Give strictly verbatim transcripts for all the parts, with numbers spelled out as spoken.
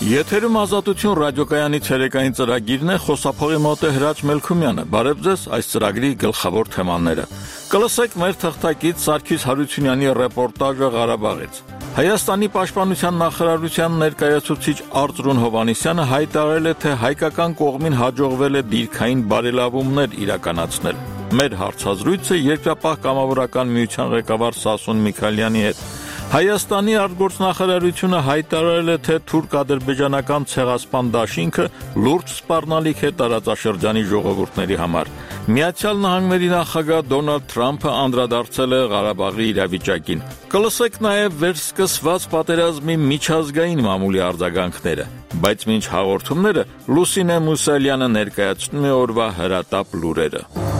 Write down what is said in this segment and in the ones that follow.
Եթերում ազատություն ռադիոկայանի ցերեկային ծրագիրն է, խոսափողի մոտ է Հրաչ Մելքումյանը։ Բարև ձեզ, այս ծրագրի գլխավոր թեմաները։ Կլսեք մեր թղթակից Սարգիս Հարությունյանի ռեպորտաժը Ղարաբաղից։ Հայաստանի պաշտպանության նախարարության ներկայացուցիչ Արծրուն Հովհաննիսյանը հայտարարել է, թե հայկական կողմին հաջողվել է դիրքային բարելավումներ իրականացնել։ Մեր հարցազրույցը երկրապահ կամավորական միության ղեկավար Սասուն Միքայելյանի հետ։ Հայաստանի արտգործնախարարությունը հայտարարել է, թե թուրք-ադրբեջանական ցեղասպան դաշինքը լուրջ սպառնալիք է տարածաշրջանի ժողովուրդների համար։ Միացյալ Նահանգների նախագահ Դոնալդ Թրամփը անդրադարձել է Ղարաբաղի իրավիճակին։ Կլսեք նաև վերսկսված պատերազմի միջազգային մամուլի արձագանքները, բայց մինչ հաղորդումները Լուսինե Մուսալյանը ներկայացնում է օրվա հրատապ լուրերը։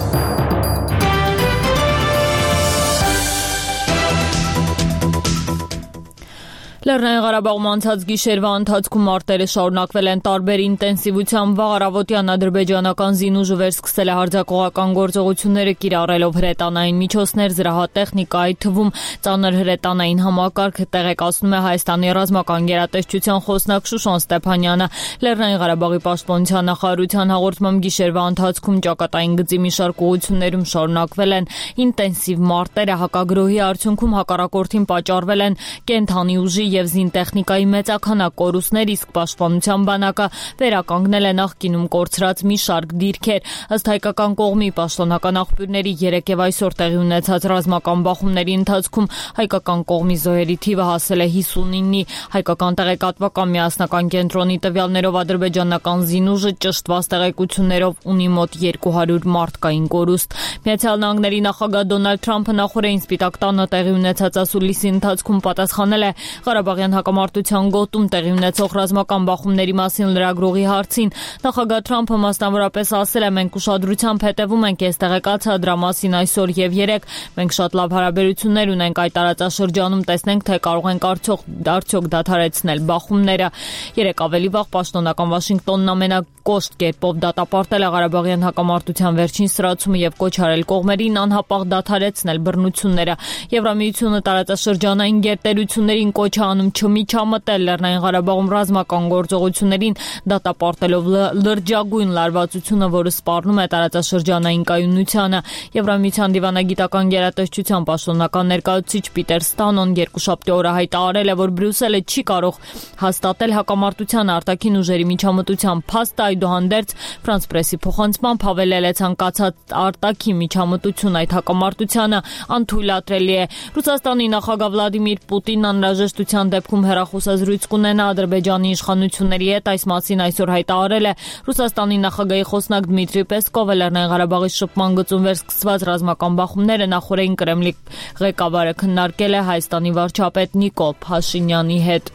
Լեռնային Ղարաբաղում անցած գիշերվա ընթացքում մարտերը շարունակվել են տարբեր ինտենսիվությամբ։ Վաղ առավոտյան ադրբեջանական զինուժը վերսկսել է հարձակողական գործողությունները կիրառելով հրետանային միջոցներ, զրահատեխնիկա, այդ թվում ծանր հրետանային համակարգ, տեղեկացնում է Հայաստանի ռազմական գերատեսչության խոսնակ Շուշան Ստեփանյանը։ Լեռնային Ղարաբաղի պաշտպանության նախարարության հաղորդմամբ գիշերվա ընթացքում ճակատային գծի մի շարք ուղղություններում շարունակվել են ինտենսիվ մարտերը։ Հակագրոհի արդյունքում հակառակորդին պատճառվել են կենթանի ուժի եւ զինտեխնիկայի մեծաքանակ կորուստներ, իսկ պաշտպանության բանակը վերականգնել է նախկինում կորցրած մի շարք դիրքեր։ Ըստ հայկական կողմի պաշտոնական աղբյուրների երեկ եւ այսօր տեղի ունեցած ռազմական բախումների ընթացքում հայկական կողմի զոհերի թիվը հասել է հիսունինի։ Հայկական տեղեկատվական միասնական կենտրոնի տվյալներով ադրբեջանական զինուժը ճշտված տեղեկություններով ունի մոտ երկու հարյուր մարդկային կորուստ։ Միացյալ Նահանգների նախագահ Դոնալդ Թրամփը նախորդին Սպիտակ տանը տեղի ունեցած ասուլիսի ընթացքում պատասխանել է Ղարաբաղյան հակամարտության գոտում տեղի ունեցող ռազմական բախումների մասին լրագրողի հարցին։ Նախագահ Թրամփը մասնավորապես ասել է. «Մենք ուշադրությամբ հետևում ենք այս տեղեկացա դրա մասին այսօր եւ երեկ։ Մենք շատ լավ հարաբերություններ ունենք այդ տարածաշրջանում, տեսնենք, թե կարող ենք արդյոք դադարեցնել բախումները»։ Երեկ ավելի վաղ պաշտոնական Վաշինգտոնն ամենակոշտ կերպով դատապարտել է Ղարաբաղյան հակամարտության վերջին սրացումը եւ կոչ արել կողմերին անհապաղ դադարեցնել բռնությունները։ Եվրամիությունը տարածաշրջանային գերտերություններին կոչ անում չմիջամտել Լեռնային Ղարաբաղում ռազմական գործողություններին, դատապարտելով լրջագույն լարվածությունը, որը սպառնում է տարածաշրջանային կայունությանը։ Եվրամիության դիվանագիտական գերատեսչության պաշտոնական ներկայացուցիչ Պիտեր Ստանոն երկուշաբթի օրը հայտարարել է, որ Բրյուսելը չի կարող հաստատել հակամարտության արտաքին ուժերի միջամտության փաստը, այդուհանդերձ Ֆրանս պրեսի փոխանցմամբ հավելել է ցանկացած արտաքին միջամտություն այդ հակամարտությանը անթույլատրելի է։ Ռուսաստանի նախագահ Վլադիմիր Պուտինն անհրաժեշտության դեպքում հեռախոսազրույց կունենա Ադրբեջանի իշխանությունների հետ, այս մասին այսօր հայտարարել է Ռուսաստանի նախագահի խոսնակ Դմիտրի Պեսկովը։ Լեռնային Ղարաբաղի շփման գծում վերսկսված ռազմական բախումները նախորդին Կրեմլի ղեկավարը քննարկել է Հայաստանի վարչապետ Նիկոլ Փաշինյանի հետ։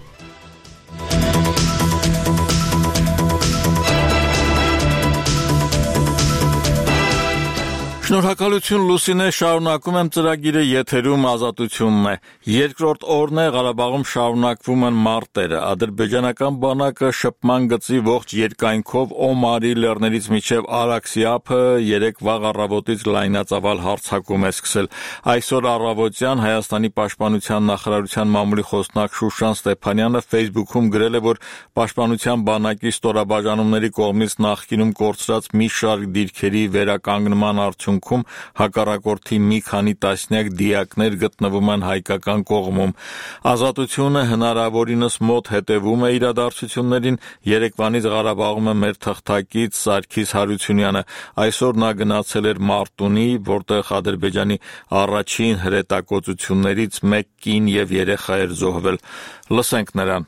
Շնորհակալություն Լուսինե, շարունակում եմ ծրագիրը, եթերում ազատությունն է։ Երկրորդ օրն է Ղարաբաղում շարունակվում են մարտերը։ Ադրբեջանական բանակը շփման գծի ողջ երկայնքով Օմարի լեռներից մինչև Արաքսի ափը երեկ վաղ առավոտից լայնածավալ հարձակում է սկսել։ Այսօր առավոտյան Հայաստանի պաշտպանության նախարարության մամուլի խոսնակ Շուշան Ստեփանյանը Facebook-ում գրել է, որ պաշտպանության բանակի ստորաբաժանումների կողմից նախկինում կորցրած մի շարք դիրքերի վերականգնման արդյունքում հակառակորդի մի քանի տասնյակ դիակներ գտնվում են հայկական կողմում։ Ազատությունը հնարավորինս մոտ հետևում է իրադարձություններին։ Երեկվանից Ղարաբաղում է մեր թղթակից Սարգիս Հարությունյանը։ Այսօր նա գնացել էր Մարտունի, որտեղ Ադրբեջանի առաջին հրետակոծություններից մեկ կին եւ երեխա էր զոհվել։ Լսենք նրան։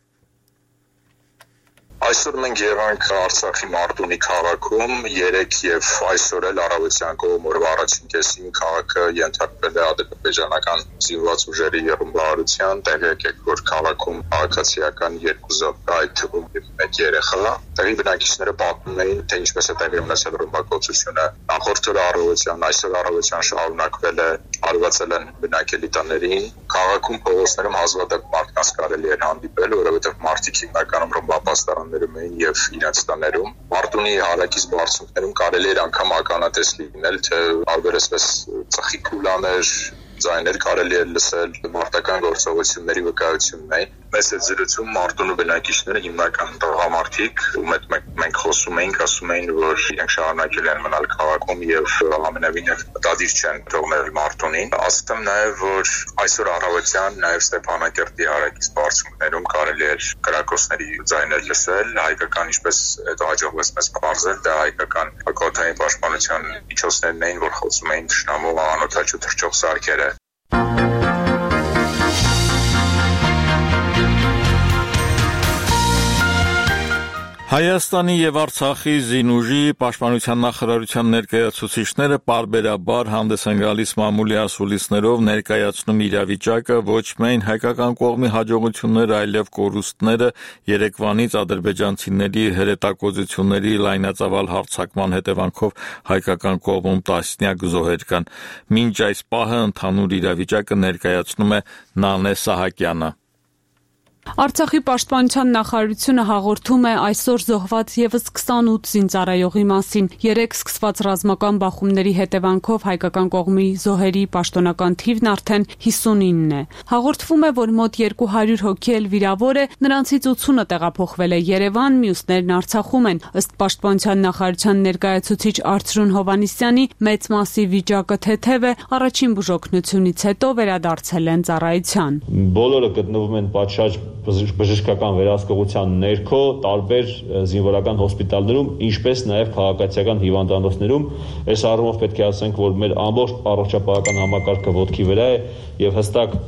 Այսօր մենք եղանք Արցախի Մարտունի քաղաքում, երեկ եւ այսօր էլ առավոտյան կողմորվա առաջին կեսին քաղաքը ենթարկվել է ադրբեջանական զինված ուժերի ռմբավարության։ Տեղյակ եք, որ քաղաքում քաղաքացիական երկու զոհ, այդ թվում մեկ երեխա։ Տեղի բնակիչները պատմում էին, թե ինչպես է տեղի ունեցել ռմբակոծությունը։ Նախորդ օրը առավոտյան, այսօր առավոտյան շարունակվել է, արվածել են բնակելի տներին։ Քաղաքում փողոցներում հազվադեպ մարդկանց կարելի էր հանդիպել, որովհետեւ մարդիկ հիմնականում ռմբապաստարաններում էին եւ իրենց տաներում։ Մարտունի հարակից բարձունքներում կարելի էր անգամ ականատես լինել, թե տարբերեսպես ծխի քուլաներ, ձայներ կարելի էր լսել, մարտական գործողությունների վկայությունն էին։ մեծ է զրուցում Մարտունու բնակիչները հիմնական տղամարդիկ, ում հետ մենք խոսում էինք, ասում էին, որ իրենք շարունակել են մնալ քաղաքում եւ ամենավին դադիր չեն թողնել Մարտունին։ Ասում նաև, որ այսօր առավոտյան նաև Ստեփանակերտի հարակից բարձունքներում կարելի էր կրակոցների ձայներ լսել, հայկական ինչպես հետո հաջողվեց մեզ բարձել, դա հայկական հակոթային պաշտպանության միջոցներն էին, որ խոցում էին թշնամու անօթաչու թռչող սարքերը։ Հայաստանի եւ Արցախի զինուժի պաշտպանության նախարարության ներկայացուցիչները պարբերաբար հանդես են գալիս մամուլի ասուլիսներով ներկայացնում իրավիճակը ոչ միայն հայկական կողմի հաջողությունները, այլև կորուստները երեկվանից ադրբեջանցիների հրետակոծությունների լայնածավալ հարձակման հետևանքով հայկական կողմում տասնյակ զոհեր կան։ Մինչ այս պահը ընդհանուր իրավիճակը ներկայացնում է Նանե Սահակյանը։ Արցախի պաշտպանության նախարարությունը հաղորդում է այսօր զոհված ևս քսանութ զինծառայողի մասին։ Երեկ սկսված ռազմական բախումների հետևանքով հայկական կողմի զոհերի պաշտոնական թիվն արդեն հիսունինն է։ Հաղորդվում է, որ մոտ երկու հարյուր հոգի էլ վիրավոր է, նրանցից ութունը տեղափոխվել է Երևան, մյուսներն Արցախում են։ Ըստ պաշտպանության նախարարության ներկայացուցիչ Արծրուն Հովհաննիսյանի մեծ մասի վիճակը թեթև է, առաջին բուժօգնությունից հետո վերադարձել են ծառայության։ Բոլորը գտնվում են պատշաճ բժշկական վերահսկողության ներքո տարբեր զինվորական հոսպիտալներում, ինչպես նաև քաղաքացիական հիվանդանոցներում։ Այս առումով պետք է ասենք, որ մեր ամբողջ առողջապահական համակարգը ոտքի վրա է եւ հստակ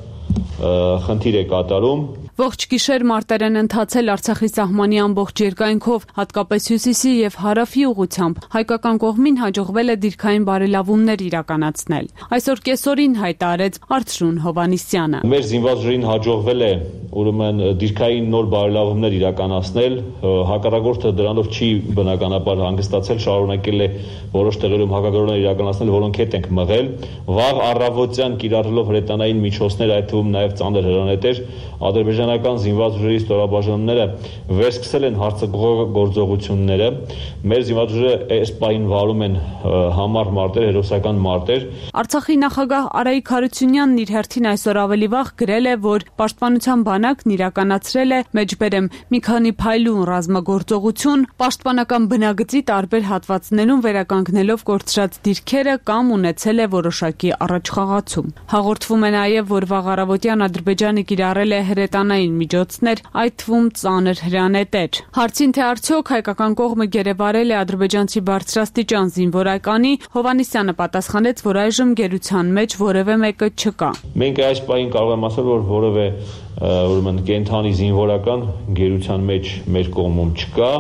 խնդիր է կատարում։ Ողջ գիշեր մարտեր են ընթացել Արցախի սահմանի ամբողջ երկայնքով, հատկապես հյուսիսի եւ հարավի ուղղությամբ։ Հայկական կողմին հաջողվել է դիրքային բարելավումներ իրականացնել։ Այսօր կեսօրին հայտարարեց Արծրուն Հովհաննիսյանը։ Մեր զինված ուժերին հաջողվել է ուրեմն դիրքային նոր բարելավումներ իրականացնել, հակառակորդը դրանով չի բնականաբար հանգստացել, շարունակել է որոշ տեղերում հակագործներ իրականացնել, որոնք հետ ենք մղել։ Վաղ առավոտյան կիրառելով հրետանային միջոցներ, այդ թվում նաև ծանր հրանետեր, ադրբեջանական զինված ուժերի ստորաբաժանումները վերսկսել են հարցագործողությունները։ Մեր զինված ուժերը այս պահին վարում են համառ մարտեր, հերոսական մարտեր։ Արցախի նախագահ Արայիկ Հարությունյանն իր հերթին այսօր ավելի վաղ գրել է, որ պաշտպանության բանակն իրականացրել է մեջբերեմ մի քանի փայլուն ռազմագործողություն, պաշտպանական բնագծի տարբեր հատվածներում վերականգնելով կորցրած դիրքերը կամ ունեցել է որոշակի առաջխաղացում։ Հաղորդվում է նաև, որ վաղ առավոտյան Ադրբեջանը կիրառել է հրետանային միջոցներ, այդ թվում ծանր հրանետեր։ Հարցին թե արդյոք հայկական կողմը գերեվարել է ադրբեջանցի բարձրաստիճան զինվորականի, Հովհաննիսյանը պատասխանեց, որ այժմ գերության մեջ որևէ մեկը չկա։ Մենք այս պահին կարող եմ ասել, որ որևէ ուրեմն կենթանի զինվորական գերության մեջ մեր կողմում չկա,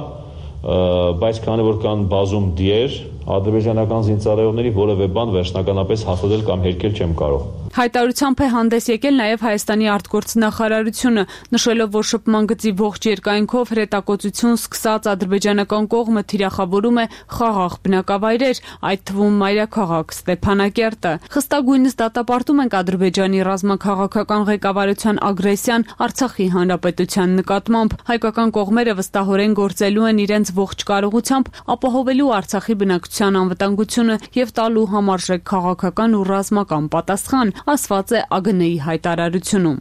բայց քանի որ կան բազում դիեր, ադրբեջանական զինծառայողների որևէ բան վերջնականապես հաստատել կամ հերքել չեմ կարող։ Հայտարարությամբ է հանդես եկել նաև Հայաստանի արտգործնախարարությունը, նշելով, որ շփման գծի ողջ երկայնքով հրետակոծություն սկսած ադրբեջանական կողմը թիրախավորում է խաղաղ բնակավայրեր, այդ թվում մայրաքաղաք Ստեփանակերտը։ Խստագույնս դատապարտում ենք Ադրբեջանի ռազմաքաղաքական ղեկավարության ագրեսիան Արցախի հանրապետության նկատմամբ։ Հայկական կողմերը վստահորեն գործելու են իրենց ողջ կարողությամբ ապահովելու Արցախի բնակչության անվտանգությունը եւ տալու համարժեք քաղաքական ու ռազմական պատասխան, ասված է ԱԳՆ-ի հայտարարությունում։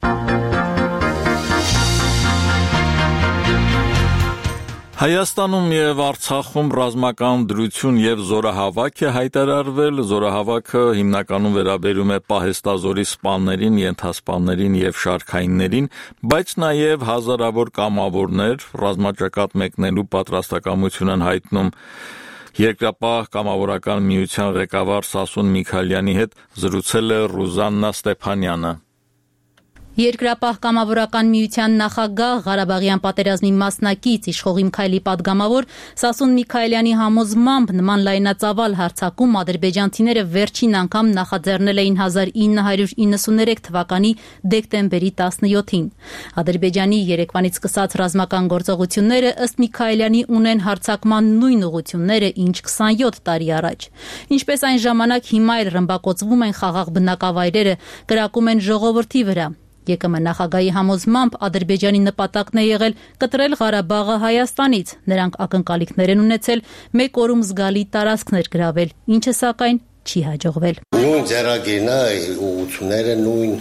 Հայաստանում եւ Արցախում ռազմական դրություն եւ զորահավաք է հայտարարվել։ Զորահավաքը հիմնականում վերաբերում է պահեստազորի սպաներին, ենթասպաներին եւ շարքայիններին, բայց նաեւ հազարավոր կամավորներ ռազմաճակատ մեկնելու պատրաստակամություն են հայտնում։ Երկրապահ կամավորական միության ղեկավար Սասուն Միքայելյանի հետ զրուցել է Ռուզաննա Ստեփանյանը։ Երկրապահ կամավորական միության նախագահ, Ղարաբաղյան պատերազմի մասնակից, իշխող Միքայելի պատգամավոր Սասուն Միքայելյանի համոզմամբ նման լայնածավալ հարձակում ադրբեջանցիները վերջին անգամ նախաձեռնել էին հազար ինը հարյուր իննսուններեք թվականի դեկտեմբերի տասնյոթին։ Ադրբեջանի երեկվանից սկսած ռազմական գործողությունները ըստ Միքայելյանի ունեն հարձակման նույն ուղղությունները, ինչ քսանյոթ տարի առաջ։ Ինչպես այն ժամանակ, հիմա էլ ռմբակոծվում են խաղաղ բնակավայրերը, կրակում են ժողովրդի վրա։ ԵԿՄ նախագահի համոզմամբ Ադրբեջանի նպատակն է եղել կտրել Ղարաբաղը Հայաստանից։ Նրանք ակնկալիքներ են ունեցել մեկ օրում զգալի տարածքներ գրավել, ինչը սակայն չի հաջողվել։ Նույն ձեռագիրն է, ուղղությունները նույն,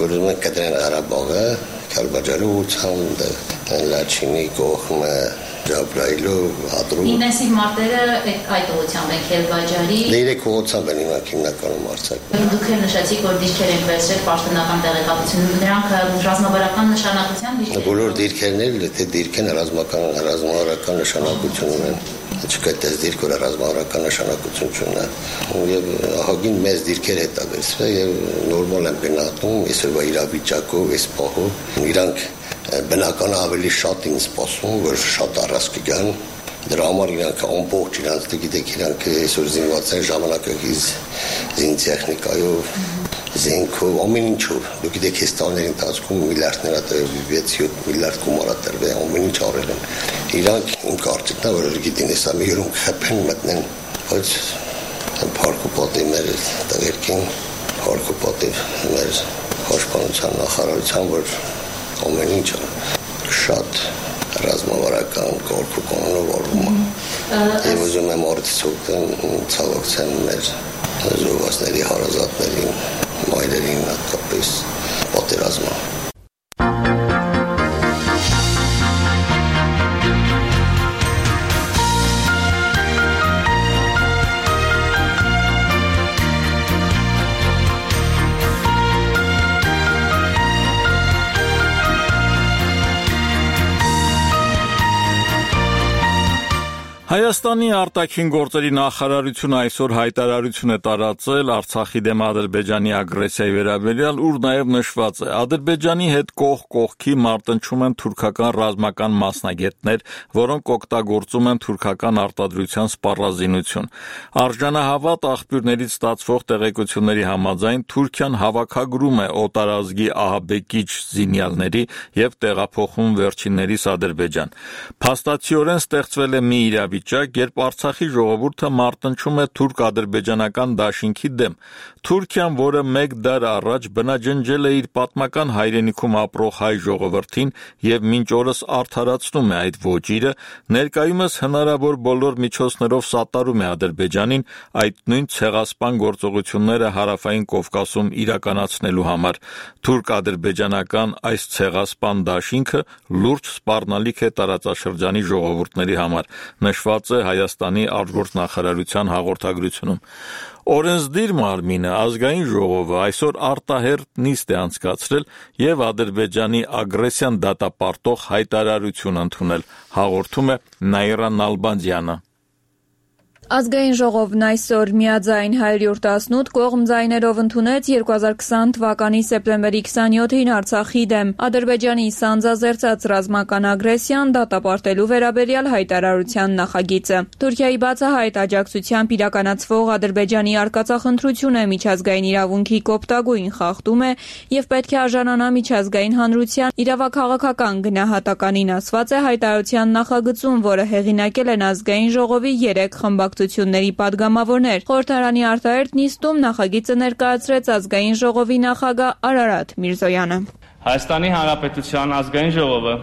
որ ուզում են կտրեն Ղարաբաղը, Քարբաջարի ուղղությամբ, Լաչինի կողմը, Ջաբրայիլով, Հադրուտ։ Ինտենսիվ մարտերը այդ ուղղությամբ են Քելբաջարի։ Երեք ուղղությամբ են իմանք հիմնականում արձակվում։ Դուք էլ նշեցիք, որ դիրքեր են վերցրել պաշտոնական տեղեկատվություն, նրանք ռազմավարական նշանակության դիրքեր։ Բոլոր դիրքերն էլ թե դիրք են ռազմական ռազմավարական նշանակություն ունեն։ Չկա դες դիրք, որ ռազմավարական նշանակություն չունի։ Եվ ահագին մեծ դիրքեր հետավերցվել եւ նորմալ են գնահատում այսօրվա իրավիճակով, այս պահով իրանք բնական ավելի շատ են սպասում, որ շատ առած կգան։ Դրա համար իրանք ամբողջ իրանք գիտեք իրանք այսօր զինված են ժամանակակից զինտեխնիկայով, զենքով, ամեն ինչով։ Դուք գիտեք այս տարիների ընթացքում միլիարդներ վեց յոթ միլիարդ գումար տրվել, ամեն ինչ արել են։ Իրանք իմ կարծիքն է, որ գիտեն հեսա մի յուրում խփեն մտնեն, բայց փառքոպատի մեր տղերքին, փառքոպատի մեր պաշտպանության նախարարության, որ ամեն ինչը շատ ռազմավարական կարգու կանոնով արվում է։ Եվ ուզում եմ արդյոք ցավակցեմ մեր զոհվածների հարազատներին, մայրերին հատկապես պատերազմը։ Հայաստանի արտաքին գործերի նախարարությունը այսօր հայտարարություն է տարածել Արցախի դեմ Ադրբեջանի ագրեսիայի վերաբերյալ, ուր նաև նշված է. Ադրբեջանի հետ կողք կողքի մարտնչում են թուրքական ռազմական մասնագետներ, որոնք օգտագործում են թուրքական արտադրության սպառազինություն։ Արժանահավատ աղբյուրներից ստացվող տեղեկությունների համաձայն Թուրքիան հավաքագրում է օտարազգի ահաբեկիչ զինյալների եւ տեղափոխում վերջիններիս Ադրբեջան։ Փաստացիորեն ստեղծվել է մի իրավիճակ, երբ Արցախի ժողովուրդը մարտնչում է թուրք-ադրբեջանական դաշինքի դեմ։ Թուրքիան, որը մեկ դար առաջ բնաջնջել է իր պատմական հայրենիքում ապրող հայ ժողովրդին եւ մինչ օրս արդարացնում է այդ ոճիրը, ներկայումս հնարավոր բոլոր միջոցներով սատարում է Ադրբեջանին այդ նույն ցեղասպան գործողությունները Հարավային Կովկասում իրականացնելու համար։ Թուրք-ադրբեջանական այս ցեղասպան դաշինքը լուրջ սպառնալիք է տարածաշրջանի ժողովուրդների համար, նշված է Հայաստանի արտգործնախարարության հաղորդագրությունում։ Օրենսդիր մարմինը ազգային ժողովը այսօր արտահերթ նիստ է անցկացրել եւ Ադրբեջանի ագրեսիան դատապարտող հայտարարություն ընդունել, հաղորդում է Նաիրա Նալբանդյանը։ Ազգային ժողովն այսօր միաձայն հարյուր տասնութ կողմ ձայներով ընդունեց երկու հազար քսան թվականի սեպտեմբերի քսանյոթին Արցախի դեմ Ադրբեջանի սանձազերծած ռազմական ագրեսիան դատապարտելու վերաբերյալ հայտարարության նախագիծը։ Թուրքիայի բացահայտ աջակցությամբ իրականացվող Ադրբեջանի արկածախնդրությունը միջազգային իրավունքի կոպտագույն խախտում է եւ պետք է արժանանա միջազգային հանրության իրավաքաղաքական գնահատականին, ասված է հայտարարության նախագծում, որը հեղինակել են ազգային ժողովի երեք խմբակցությունների падգամավորներ։ Խորհրդարանի արտահերթ նիստում նախագիծը ներկայացրեց ազգային ժողովի նախագահ Արարատ Միրզոյանը։ Հայաստանի Հանրապետության ազգային ժողովը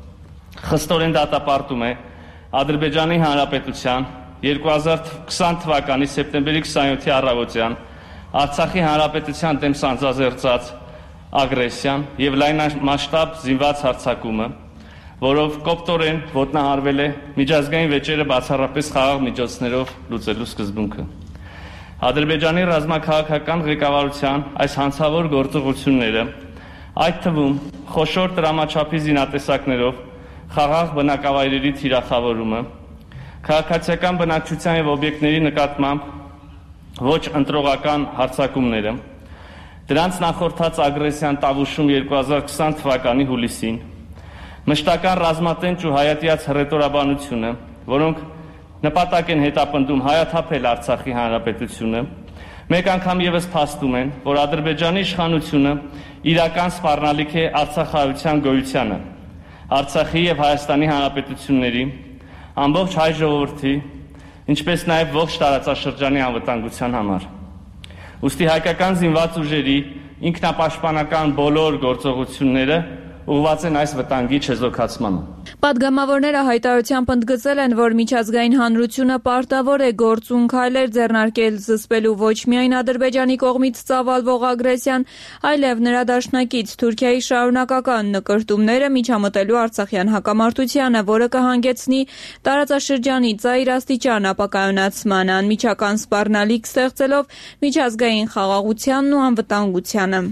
խստորեն դատապարտում է Ադրբեջանի Հանրապետության երկու հազար քսան թվականի սեպտեմբերի քսանյոթի առավոտյան Արցախի Հանրապետության դեմ սանձազերծած ագրեսիան եւ լայնամասշտաբ զինված հարձակումը, որով կոպտորեն ոտնահարվել է միջազգային վեճերը բացառապես խաղաղ միջոցներով լուծելու սկզբունքը։ Ադրբեջանի ռազմաքաղաքական ղեկավարության այս հանցավոր գործողությունները, այդ թվում խոշոր տրամաչափի զինատեսակներով խաղաղ բնակավայրերի թիրախավորումը, քաղաքացիական բնակչության եւ օբյեկտների նկատմամբ ոչ ընտրողական հարձակումները, դրանց նախորդած ագրեսիան տավուշում երկու հազար քսան թվականի հուլիսին, մշտական ռազմատենչ ու հայատյաց հռետորաբանությունը, որոնք նպատակ են հետապնդում հայաթափել Արցախի Հանրապետությունը, մեկ անգամ եւս փաստում են, որ Ադրբեջանի իշխանությունը իրական սպառնալիք է արցախայության գոյությանը, Արցախի եւ Հայաստանի Հանրապետությունների, ամբողջ հայ ժողովրդի, ինչպես նաեւ ողջ տարածաշրջանի անվտանգության համար։ Ուստի հայկական զինված ուժերի ինքնապաշտպանական բոլոր գործողությունները ուղղված են այս վտանգի չեզոքացմանը։ Պատգամավորները հայտարարությամբ ընդգծել են, որ միջազգային հանրությունը պարտավոր է գործուն քայլեր ձեռնարկել զսպելու ոչ միայն Ադրբեջանի կողմից ծավալվող ագրեսիան, այլև նրա դաշնակից Թուրքիայի շարունակական նկրտումները միջամտելու Արցախյան հակամարտությանը, որը կհանգեցնի տարածաշրջանի ծայրաստիճան ապակայունացման, անմիջական սպառնալիք ստեղծելով միջազգային խաղաղությանն ու անվտանգությանը։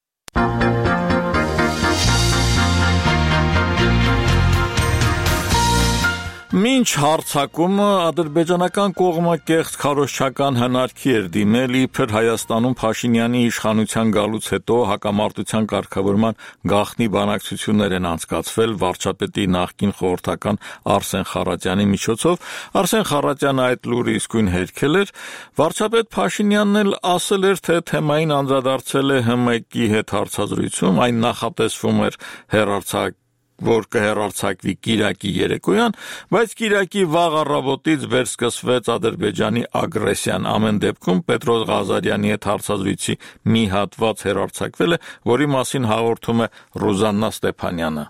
Մինչ հարձակումը ադրբեջանական կողմը կեղծ քարոզչական հնարքի էր դիմել, իբր Հայաստանում Փաշինյանի իշխանության գալուց հետո հակամարտության կարգավորման գաղտնի բանակցություններ են անցկացվել վարչապետի նախկին խորհրդական Արսեն Խառատյանի միջոցով։ Արսեն Խառատյանը այդ լուրը իսկույն հերքել էր։ Վարչապետ Փաշինյանն էլ ասել էր, թե թեմային անդրադարձել է Հ M K-ի հետ հարցազրույցում, այն նախատեսվում էր հեռարձակ որ կհեռարձակվի Կիրակի երեկոյան, բայց Կիրակի վաղ առավոտից վերսկսվեց Ադրբեջանի ագրեսիան։ Ամեն դեպքում Պետրոս Ղազարյանի հետ հարցազրույցի մի հատված հեռարձակվել է, որի մասին հաղորդում է Ռուզաննա Ստեփանյանը։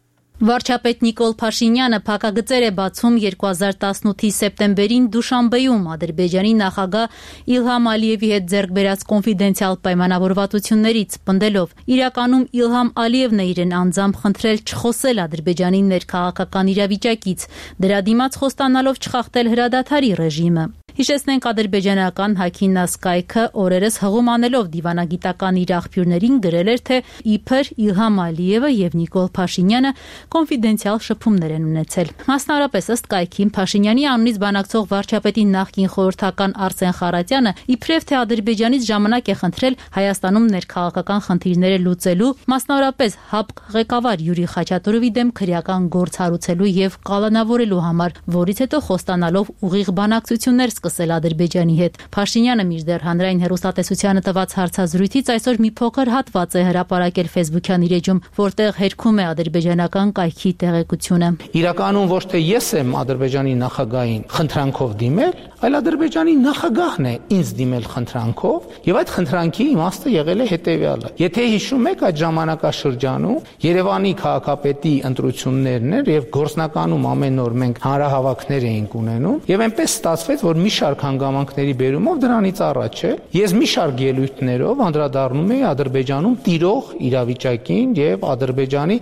Վարչապետ Նիկոլ Փաշինյանը փակագծեր է բացում երկու հազար տասնութի սեպտեմբերին Դուշանբեում Ադրբեջանի նախագահ Իլհամ Ալիևի հետ ձեռք բերած կոնֆիդենցիալ պայմանավորվածություններից, պնդելով. իրականում Իլհամ Ալիևն է իրեն անձամբ խնդրել չխոսել Ադրբեջանի ներքաղաքական իրավիճակից, դրա դիմաց խոստանալով չխախտել հրադադարի ռեժիմը։ Հիշեցնենք, ադրբեջանական Հաքին Նասկայքը օրերս հղում անելով դիվանագիտական իր աղբյուրներին գրել էր, թե իբր Իլհամ Ալիևը եւ Նիկոլ Փաշինյանը կոնֆիդենցիալ շփումներ են ունեցել։ Մասնավորապես ըստ կայքին Փաշինյանի անունից բանակցող վարչապետի նախկին խորհրդական Արսեն Խառատյանը իբրև թե Ադրբեջանից ժամանակ է խնդրել Հայաստանում ներքաղաքական խնդիրները լուծելու, մասնավորապես ՀԱՊԿ ղեկավար Յուրի Խաչատուրովի դեմ քրեական գործ հարուցելու եւ կալանավորելու համար, որից հետո խոստանալով ուղիղ բանակցություններ սկսել Ադրբեջանի հետ։ Փաշինյանը մինչդեռ հանրային հեռուստատեսությանը տված հարցազրույցից այսօր մի փոքր հատված է հրապարակել Facebook-յան իր էջում, որտեղ հերքում է ադրբեջանական կայքի տեղեկությունը։ Իրականում ոչ թե ես եմ Ադրբեջանի նախագահին խնդրանքով դիմել, այլ Ադրբեջանի նախագահն է ինձ դիմել խնդրանքով, եւ այդ խնդրանքի իմաստը եղել է հետեւյալը։ Եթե հիշում եք, այդ ժամանակաշրջանում Երևանի քաղաքապետի ընտրություններն էր եւ գործնականում ամեն օր մենք հանրահավաքներ էինք ունենում, եւ այնպես ստացվեց, որ մի շարք հանգամանքների բերումով դրանից առաջ է ես մի շարք ելույթներով անդրադառնում էի Ադրբեջանում տիրող իրավիճակին եւ Ադրբեջանի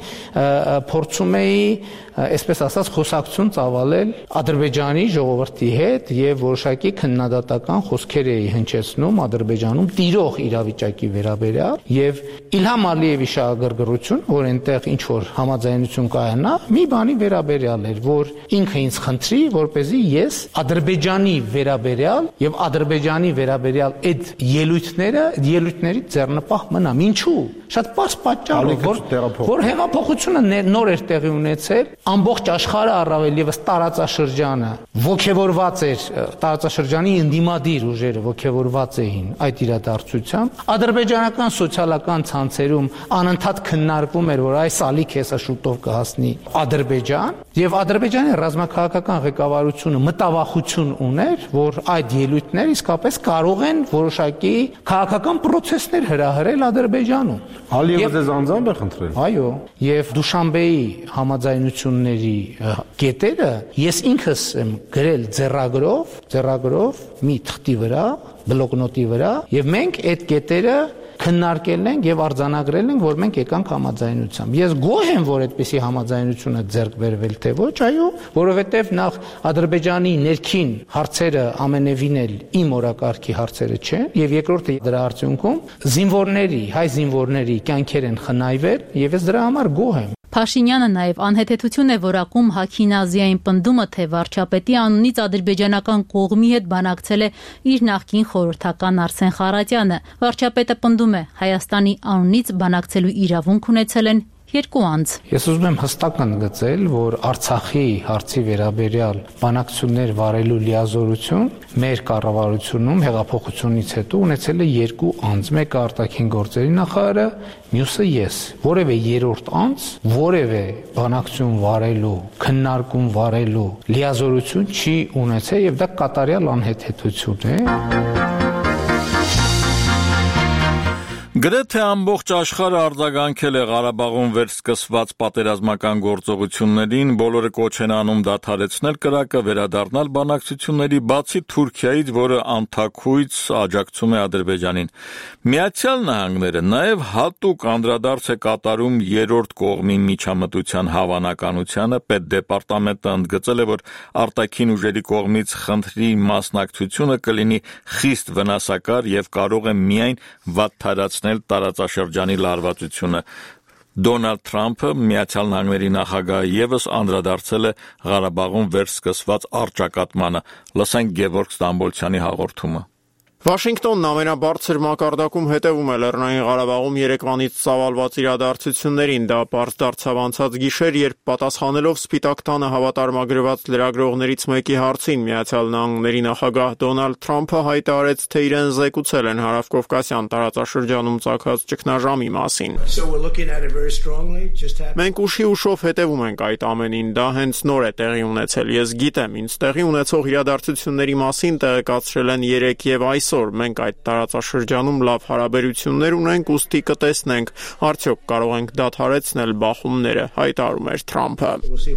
փորձում էի այսպես ասած խոսակցություն ծավալել Ադրբեջանի ժողովրդի հետ եւ որոշակի քննադատական խոսքեր էի հնչեցնում Ադրբեջանում տիրող իրավիճակի վերաբերյալ եւ Իլհամ Ալիևի շահագրգռություն, որ այնտեղ ինչ որ համաձայնություն կայանա, մի բանի վերաբերյալ էր, որ ինքը ինձ խնդրի, որպեսզի ես Ադրբեջանի վերաբերյալ եւ Ադրբեջանի վերաբերյալ այդ ելույթները, ելույթների ձեռնպահ մնամ։ Ինչու՞։ Շատ պարզ պատճառով, որ որ հեղափոխությունը նոր էր տեղի ունեցել, ամբողջ աշխարհը առավել եւս տարածաշրջանը ողջևորված էր, տարածաշրջանի ընդդիմադիր ուժերը ողջևորված էին այդ իրադարձությամբ։ Ադրբեջանական սոցիալական ցանցերում անընդհատ քննարկվում էր, որ այս ալիք հեսա շուտով կհասնի Ադրբեջան, եւ Ադրբեջանի ռազմաքաղաքական ղեկավարությունը մտավախություն ուներ, որ այդ ելույթները իսկապես կարող են որոշակի քաղաքական process-ներ հրահրել Ադրբեջանում։ Ալիևը ձեզ անձամբ է խնդրել։ Այո, եւ Դուշանբեի համաձայնությունների կետերը ես ինքս եմ գրել ձեռագրով, ձեռագրով մի թղթի վրա, բլոկնոտի վրա, եւ մենք այդ կետերը քննարկել ենք եւ արձանագրել ենք, որ մենք եկանք համաձայնությամբ։ Ես գոհ եմ, որ այդպիսի համաձայնությունը ձեռք բերվել, թե ոչ, այո, որովհետեւ նախ Ադրբեջանի ներքին հարցերը ամենևին էլ իմ օրակարգի հարցերը չեն, եւ երկրորդը դրա արդյունքում զինվորների, հայ զինվորների կյանքեր են խնայվել, եւ ես դրա համար գոհ եմ։ Փաշինյանը նաև անհեթեթություն է որակում Հաքին Ազիային պնդումը, թե վարչապետի անունից ադրբեջանական կողմի հետ բանակցել է իր նախկին խորհրդական Արսեն Խառատյանը։ Վարչապետը պնդում է, Հայաստանի անունից բանակցելու իրավունք ունեցել են երկու անձ։ Ես ուզում եմ հստակ ընդգծել, որ Արցախի հարցի վերաբերյալ բանակցություններ վարելու լիազորություն մեր կառավարությունում հեղափոխությունից հետո ունեցել է երկու անձ, մեկը արտաքին գործերի նախարարը, մյուսը ես։ Որևէ երրորդ անձ որևէ բանակցություն վարելու, քննարկում վարելու լիազորություն չի ունեցել եւ դա կատարյալ անհեթեթություն է։ Գրեթե ամբողջ աշխարհը արձագանքել է Ղարաբաղում վերսկսված պատերազմական գործողություններին, բոլորը կոչ են անում դադարեցնել կրակը, վերադառնալ բանակցությունների, բացի Թուրքիայից, որը անթաքույց աջակցում է Ադրբեջանին։ Միացյալ Նահանգները նաև հատուկ անդրադարձ է կատարում երրորդ կողմի միջամտության հավանականությանը, պետդեպարտամենտը ընդգծել է, որ արտաքին ուժերի կողմից խնդրի մասնակցությունը կլինի խիստ վնասակար եւ կարող է միայն վատթարացնել տարածաշրջանի լարվածությունը։ Դոնալդ Թրամփը, Միացյալ Նահանգների նախագահը, ևս անդրադարձել է Ղարաբաղում վերսկսված առճակատմանը։ Լսենք Գևորգ Ստամբոլցյանի հաղորդումը։ Վաշինգտոնն ամենաբարձր մակարդակում հետևում է Լեռնային Ղարաբաղում երեկվանից ծավալված իրադարձություններին։ Դա պարզ դարձավ անցած գիշեր, երբ պատասխանելով Սպիտակ տանը հավատարմագրված լրագրողներից մեկի հարցին, Միացյալ Նահանգների նախագահ Դոնալդ Թրամփը հայտարարեց, թե իրեն զեկուցել են Հարավկովկասյան տարածաշրջանում ծագած ճգնաժամի մասին։ Մենք ուշի ուշով հետևում ենք այդ ամենին, դա հենց նոր է տեղի ունեցել։ Ես գիտեմ, ինձ տեղի ունեցող իրադարձությունների մասին տեղեկացրել են երեկ եւ այս Այսօր մենք այդ տարածաշրջանում լավ հարաբերություններ ունենք, ուստի կտեսնենք, արդյոք կարող ենք դադարեցնել բախումները, հայտարարում էր Թրամփը։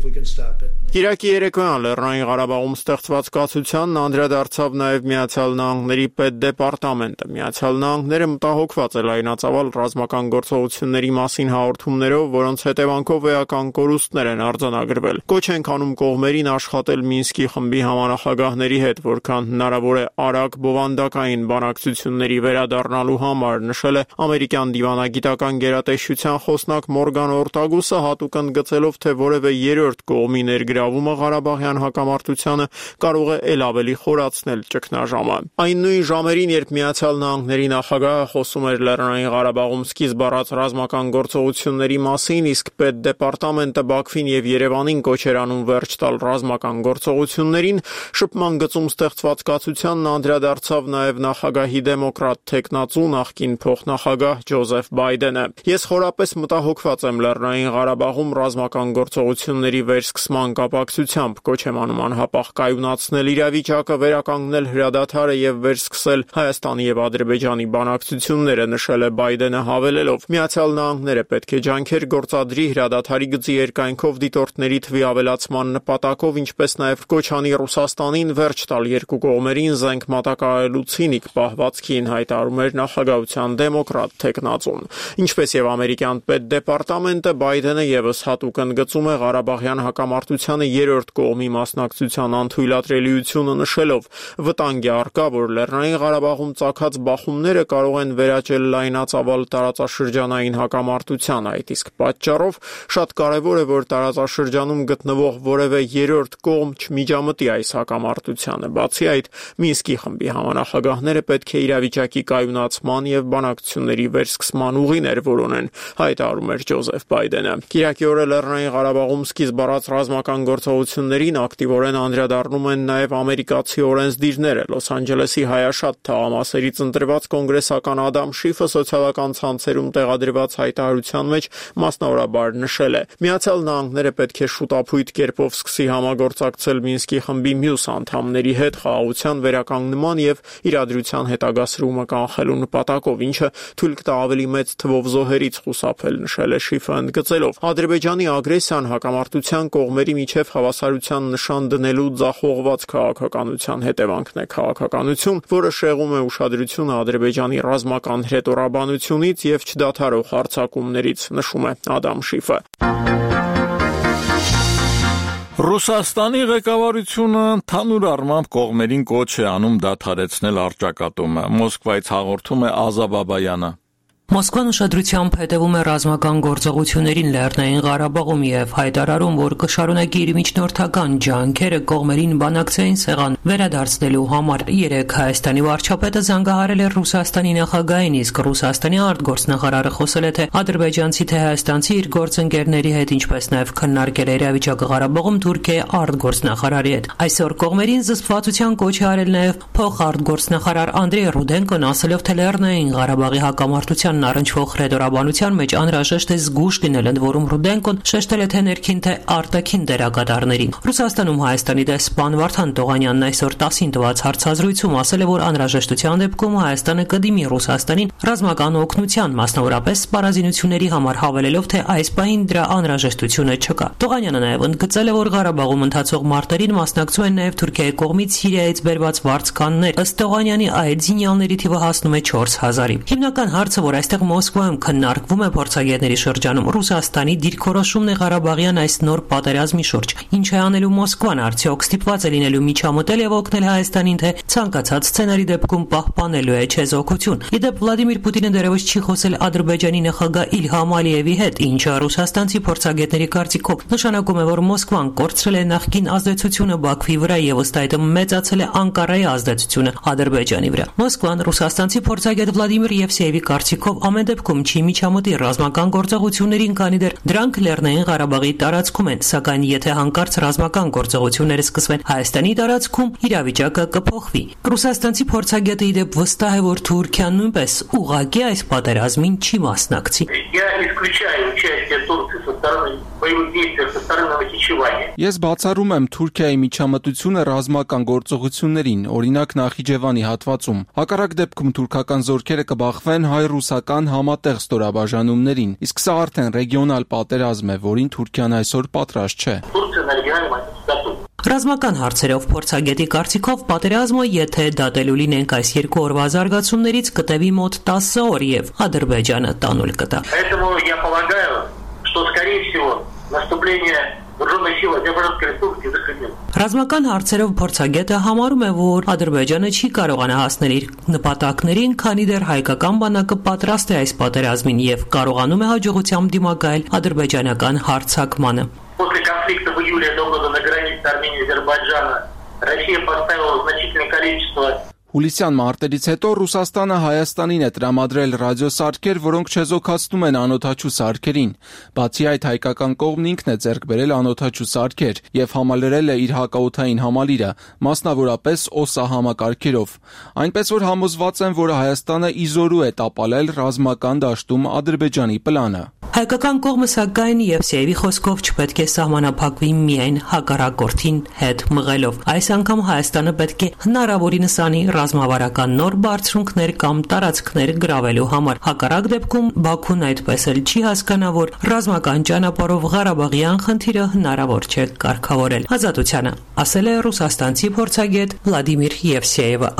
Կիրակի երեկոյան Լեռնային Ղարաբաղում ստեղծված կացությանն անդրադարձավ նաև Միացյալ Նահանգների պետդեպարտամենտը։ Միացյալ Նահանգները մտահոգված է լայնածավալ ռազմական գործողությունների մասին հաղորդումներով, որոնց հետևանքով էական կորուստներ են արձանագրվել։ Կոչ ենք անում կողմերին աշխատել Մինսկի խմբի համանախագահների հետ, որքան հնարավոր է արագ բովանդակային բանակցությունների վերադառնալու համար, նշել է ամերիկյան դիվանագիտական գերատեսչության խոսնակ Մորգան Օրտագուսը, հատուկ ընդգծելով, թե որևէ երրորդ կողմի ներգրավումը Ղարաբաղյան հակամարտությանը կարող է ել ավելի խորացնել ճգնաժամը։ Այն նույն ժամերին, երբ Միացյալ Նահանգների նախագահը խոսում էր Լեռնային Ղարաբաղում սկիզբ առած ռազմական գործողությունների մասին, իսկ պետդեպարտամենտը Բաքվին եւ Երևանին կոչ էր անում վերջ տալ ռազմական գործողություններին, շփման գծում ստեղծված կացությանն անդրադարձավ նաև նախագահի դեմոկրատ թեկնածու նախկին փոխնախագահ Ջոզեֆ Բայդենը։ Ես խորապես մտահոգված եմ Լեռնային Ղարաբաղում ռազմական գործողությունների վերսկսման կապակցությամբ, կոչ եմ անում անհապաղ կայունացնել իրավիճակը, վերականգնել հրադադարը եւ վերսկսել Հայաստանի եւ Ադրբեջանի բանակցությունները, նշել է Բայդենը, հավելելով. Միացյալ Նահանգները պետք է ջանքեր գործադրի հրադադարի գծի երկայնքով դիտորդների թվի ավելացման նպատակով, ինչպես նաև կոչ անի Ռուսաստանին վերջ տալ երկու կողմերին զենք մատակարարելու ցինիկ պահվածքին, հայտարարում էր նախագահության դեմոկրատ թեկնածուն։ Ինչպես եւ ամերիկյան պետդեպարտամենտը, Բայդենը եւս հատուկ ընդգծում է Ղարաբաղյան հակամարտությանը երրորդ կողմի մասնակցության անթույլատրելիությունը, նշելով. վտանգ է առկա, որ Լեռնային Ղարաբաղում ծագած բախումները կարող են վերաճել լայնածավալ տարածաշրջանային հակամարտության, այդ իսկ պատճառով շատ կարևոր է, որ տարածաշրջանում գտնվող որևէ երրորդ կողմ չմիջամտի այս հակամարտությանը։ Բացի այդ, Մինսկի խմբի համանախագահները պետք է իրավիճակի կայունացման եւ բանակցությունների վերսկսման ուղիներ որոնեն, հայտարարում էր Ջոզեֆ Բայդենը։ Կիրակի օրը Լեռնային Ղարաբաղում սկիզբ առած ռազմական գործողություններին ակտիվորեն անդրադառնում են նաև ամերիկացի օրենսդիրները։ Լոս Անջելեսի հայաշատ թաղամասերից ընտրված կոնգրեսական Ադամ Շիֆը սոցիալական ցանցերում տեղադրված հայտարարության մեջ մասնավորաբար նշել է. Միացյալ Նահանգները պետք է շուտապույտ կերպով սկսի համագործակցել Մինսկի խմբի մյուս անդամների հետ խաղաղության վերականգնման եւ իրադրության հետագա սրումը կանխելու նպատակով, ինչը թույլ կտա ավելի մեծ թվով զոհերից խուսափել, նշել է Շիֆը, ընդգծելով. Ադրբեջանի ագրեսիան հակամարտության կողմերի միջև հավասարության նշան դնելու ձախողված քաղաքականության հետևանքն է, քաղաքականություն, որը շեղում է ուշադրությունը Ադրբեջանի ռազմական հրետորաբանությունից եւ չդադարող հարձակումներից, նշում է Ադամ Շիֆը։ Ռուսաստանի ղեկավարությունը ընդհանուր առմամբ կողմերին կոչ է անում դադարեցնել առճակատումը։ Մոսկվայից հաղորդում է Ազա Բաբայանը։ Մոսկվան ուշադրությամբ հետևում է ռազմական գործողություններին Լեռնային Ղարաբաղում եւ հայտարարում, որ կշարունակի իր միջնորդական ջանքերը կողմերին բանակցային սեղան վերադարձնելու համար։ Երեկ Հայաստանի վարչապետը զանգահարել է Ռուսաստանի նախագահին, իսկ Ռուսաստանի արտգործնախարարը խոսել է թե ադրբեջանցի թե հայաստանցի իր գործընկերների հետ, ինչպես նաեւ քննարկել է իրավիճակը Ղարաբաղում Թուրքիայի արտգործնախարարի հետ։ Այսօր կողմերին զսպվածության կոչ է արել նաեւ փոխարտգործնախարար Անդրեյ Ռուդենկոն, ասելով թե Լեռնային Ղարաբաղի հակամարտության Ռուսաստանն առնչվող հրետորաբանության մեջ անհրաժեշտ է զգույշ լինել, ընդ որում Ռուդենկոն շեշտել է թե ներքին թե արտաքին դերակատարներին։ Ռուսաստանում Հայաստանի դեսպան Վարդան Տողանյանն այսօր տասին տված հարցազրույցում ասել է, որ անհրաժեշտության դեպքում Հայաստանը կդիմի Ռուսաստանին ռազմական օգնության, մասնավորապես սպառազինությունների համար, հավելելով, թե այս պահին դրա անհրաժեշտությունը չկա։ Տողանյանը նաև ընդգծել է, որ Ղարաբաղում ընթացող մարտերին մասնակցում են նաև Թուրքիայի կողմից Սիրիայից բերված վարձկաններ։ Ըստ Տողանյանի, այդ զինյալների թիվը հասնում է չորս հազարի։ Հիմնական հարցը, որ այստեղ Մոսկվայում քննարկվում է փորձագետների շրջանում, Ռուսաստանի դիրքորոշումն է Ղարաբաղյան այս նոր պատերազմի շուրջ։ Ինչ է անելու Մոսկվան, արդյոք ստիպված է լինելու միջամտել եւ օգնել Հայաստանին, թե ցանկացած սցենարի դեպքում պահպանելու է չեզոքություն։ Իդեպ Վլադիմիր Պուտինը դեռևս չի խոսել Ադրբեջանի նախագահ Իլհամ Ալիևի հետ, ինչը ռուսաստանցի փորձագետների կարծիքով նշանակում է, որ Մոսկվան կորցրել է նախկին ազդեցությունը Բաքվի վրա եւ ըստ այդմ մեծացել է Անկարայի ազդեցությունը Ադրբեջանի վրա։ Մոսկվան ռուսաստանցի փորձագետ Վլադիմիր Եվսեևի կարծիքով ամեն դեպքում չի միջամտի ռազմական գործողություններին, քանի դեռ դրանք Լեռնային Ղարաբաղի տարածքում են, սակայն եթե հանկարծ ռազմական գործողությունները սկսվեն Հայաստանի տարածքում, իրավիճակը կփոխվի։ Ռուսաստանցի փորձագետը իդեպ վստահ է, որ Թուրքիան նույնպես ուղղակի այս պատերազմին չի մասնակցի։ Ես բացառում եմ Թուրքիայի միջամտությունը ռազմական գործողություններին, օրինակ Նախիջևանի հատվածում։ Հակառակ դեպքում թուրքական զորքերը կբախվեն հայ-ռուսական համատեղ ստորաբաժանումներին, իսկ սա արդեն ռեգիոնալ պատերազմ է, որին Թուրքիան այսօր պատրաստ չէ։ Ռազմական հարցերով փորձագետի կարծիքով պատերազմը, եթե դատելու լինենք այս երկու օրվա զարգացումներից, կտևի մոտ տասը օր եւ Ադրբեջանը տանուլ կտա։ Ռազմական հարցերով փորձագետը համարում է, որ Ադրբեջանը չի կարողանա հասնել իր նպատակներին, քանի դեռ հայկական բանակը պատրաստ է այս պատերազմին եւ կարողանում է հաջողությամբ դիմակայել ադրբեջանական հարձակմանը։ После конфликта в июле этого года на границе Армении и Азербайджана Россия поставила значительное количество Հուլիսյան մարտերից հետո Ռուսաստանը Հայաստանին է տրամադրել ռադիոսարքեր, որոնք չեզոքացնում են անօդաչու սարքերին։ Բացի այդ, հայկական կողմն ինքն է ձեռք բերել անօդաչու սարքեր եւ համալրել է իր հակաօդային համալիրը, մասնավորապես օսա համակարգերով։ Այնպես որ համոզված են, որ Հայաստանը իզորու է տապալել ռազմական դաշտում Ադրբեջանի պլանը։ Հայկական կողմը սակայն Եվսեևի խոսքով չպետք է սահմանափակվի միայն հակառակորդին հետ մղելով։ Այս անգամ Հայաստանը պետք է հնարավորինս անի ռազմավարական նոր բարձրունքներ կամ տարածքներ գրավելու համար։ Հակառակ դեպքում Բաքուն այդպես էլ չի հասկանա, որ ռազմական ճանապարհով Ղարաբաղյան խնդիրը հնարավոր չէ կարգավորել։ Ազատությանը ասել է ռուսաստանցի փորձագետ Վլադիմիր Եվսեևը։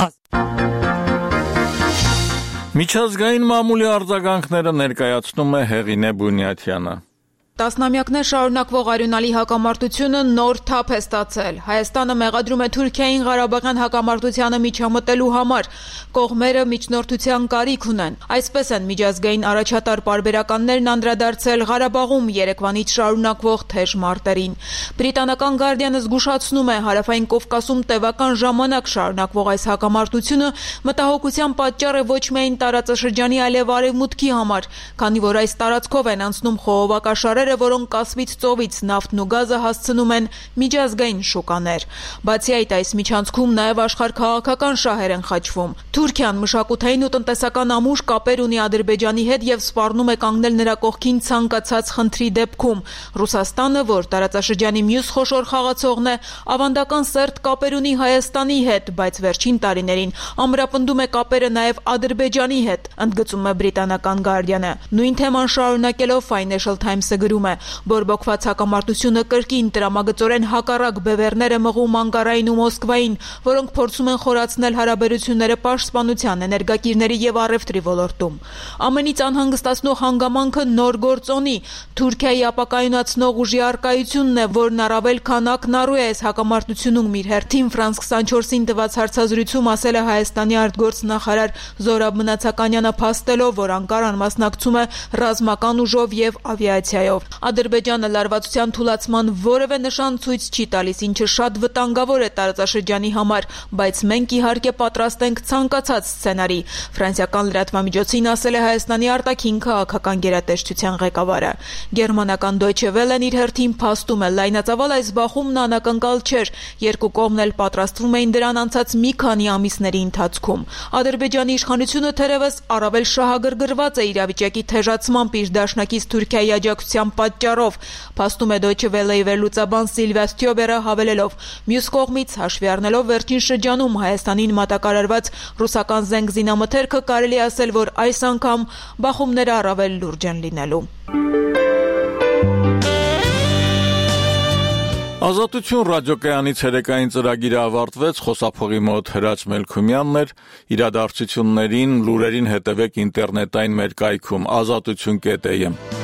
Միջազգային մամուլի արձագանքները ներկայացնում է Հեղինե Բունյաթյանը։ Տասնամյակներ շարունակվող արյունալի հակամարտությունը նոր թափ է ստացել։ Հայաստանը մեղադրում է Թուրքիային Ղարաբաղյան հակամարտությանը միջամտելու համար։ Կողմերը միջնորդության կարիք ունեն։ Այսպես են միջազգային առաջատար պարբերականներն անդրադարձել Ղարաբաղում երեկվանից շարունակվող թեժ մարտերին։ Բրիտանական Guardian-ը զգուշացնում է, Հարավային Կովկասում տևական ժամանակ շարունակվող այս հակամարտությունը մտահոգության պատճառ է ոչ միայն տարածաշրջանի, այլև արևմուտքի համար, քանի որ այս տարածքով են անցնում խողովակաշարեր, որոնք Կասպից ծովից նավթն ու գազը հասցնում են միջազգային շուկաներ։ Բացի այդ, այս միջանցքում նաև աշխարհքաղաքական շահեր են խաչվում։ Թուրքիան մշակութային ու տնտեսական ամուր կապեր ունի Ադրբեջանի հետ եւ սպառնում է կանգնել նրա կողքին ցանկացած խնդրի դեպքում։ Ռուսաստանը, որ տարածաշրջանի մյուս խոշոր խաղացողն է, ավանդական սերտ կապեր ունի Հայաստանի հետ, բայց վերջին տարիներին ամրապնդում է կապերը նաև Ադրբեջանի հետ, ընդգծում է բրիտանական Guardian-ը։ Նույն թեման շարունակելով Financial Times-ը գրում է, բորբոքված հակամարտությունը կրկին տրամագծորեն հակառակ բևեռներ է մղում Անկարային ու Մոսկվային, որոնք փորձում են խորացնել հարաբերությունները պաշտպանության, էներգակիրների եւ առևտրի ոլորտում։ Ամենից անհանգստացնող հանգամանքը նոր գործոնի Թուրքիայի ապակայունացնող ուժի առկայությունն է, որն առավել քան ակնառու է այս հակամարտությունում։ Իր հերթին Ֆրանս քսանչորսին տված հարցազրույցում ասել է Հայաստանի արտգործնախարար Զորաբ Մնացականյանը, փաստելով, որ Անկարան մասնակցում է ռազմական ուժով եւ ավիացիայով։ Ադրբեջանը լարվածության թուլացման որևէ նշան ցույց չի տալիս, ինչը շատ վտանգավոր է տարածաշրջանի համար, բայց մենք իհարկե պատրաստ ենք ցանկացած սցենարի, ֆրանսիական լրատվամիջոցին ասել է Հայաստանի արտաքին քաղաքական գերատեսչության ղեկավարը։ Գերմանական Deutsche Welle-ն իր հերթին փաստում է, լայնածավալ այս բախումն անակնկալ չէր, երկու կողմն էլ պատրաստվում էին դրան անցած մի քանի ամիսների ընթացքում։ Ադրբեջանի իշխանությունը թերևս առավել շահագրգռված է իրավիճակի թեժացմամբ իր դաշնակից Թուրքիայի աջակցության պատճառով, փաստում է Deutsche Welle-ի վերլուծաբան Սիլվիա Ստյոբերը հավելելով. մյուս կողմից հաշվի առնելով վերջին շրջանում Հայաստանին մատակարարված ռուսական զենք զինամթերքը կարելի է ասել, որ այս անգամ բախումները առավել լուրջ են լինելու։ Ազատություն ռադիոկայանից երեկային ծրագիրը ավարտվեց, խոսափողի մոտ Հրաչ Մելքումյանն էր, իրադարձություններին, լուրերին հետևեք ինտերնետային մեր կայքում ազատություն կետ է եմ։